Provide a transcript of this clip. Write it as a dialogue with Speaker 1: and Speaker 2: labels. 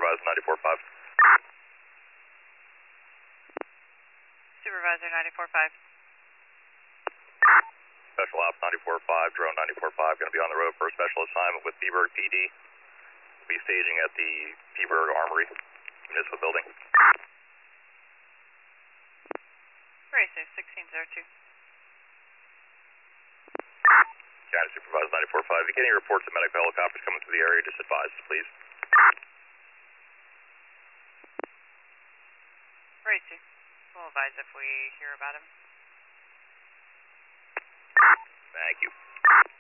Speaker 1: Supervisor 94.5.
Speaker 2: Supervisor 94.5.
Speaker 1: Special Ops 94.5, Drone 94.5, going to be on the road for a special assignment with Peaburg PD. We'll be staging at the Peaburg Armory Municipal Building.
Speaker 2: Racer 1602.
Speaker 1: County Supervisor 94.5, if you get any reports of medical helicopters coming through the area, just advise us, please.
Speaker 2: Racer. We'll advise if we hear about him.
Speaker 1: Thank you.